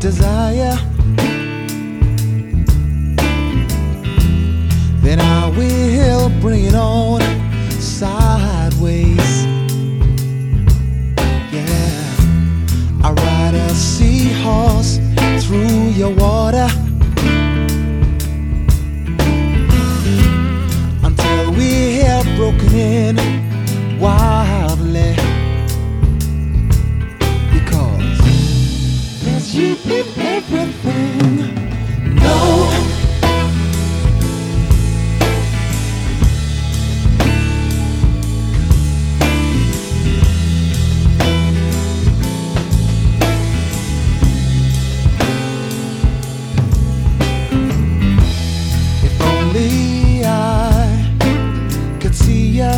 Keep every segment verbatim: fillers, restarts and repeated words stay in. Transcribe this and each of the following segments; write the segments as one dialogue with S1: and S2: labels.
S1: desire, then I will bring it on sideways. Yeah, I ride a seahorse through your water until we have broken in wildly, because there's you in everything. No, if only I could see ya,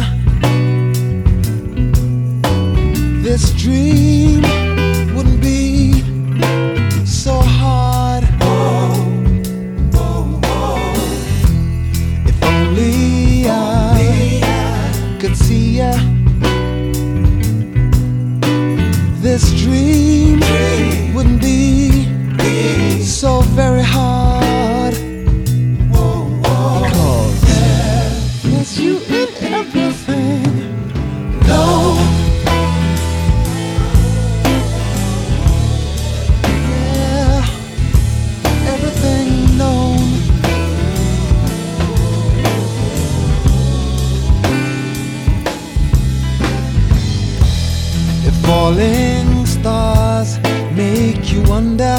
S1: this dream wouldn't be so hard. Oh, oh, oh. If only I could see ya, this dream wouldn't be so very hard. Because there's you in everything. No, everything known. If falling stars make you wonder,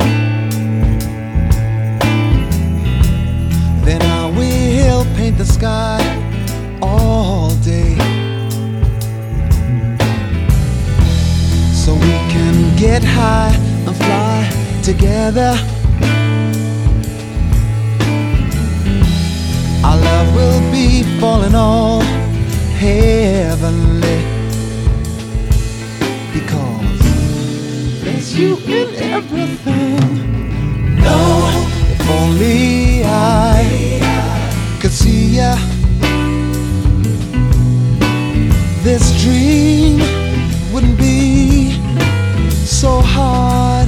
S1: then I will paint the sky all day, so we can get high and fly together. Our love will be falling all heavenly, because there's you in everything. No, if only I could see ya, this dream wouldn't be so hard.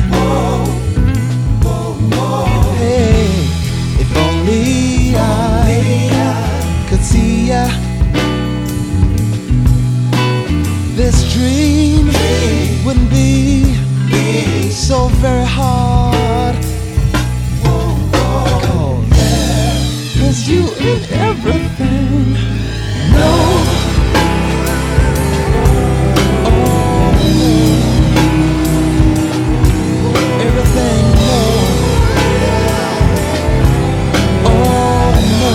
S1: Hey, if only I could see ya, this dream wouldn't be so very hard. Because there's you in everything. No, everything, no. Oh no,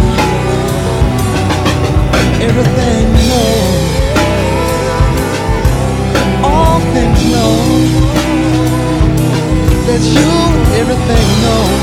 S1: everything, no. All things, no. That's you, everything, no.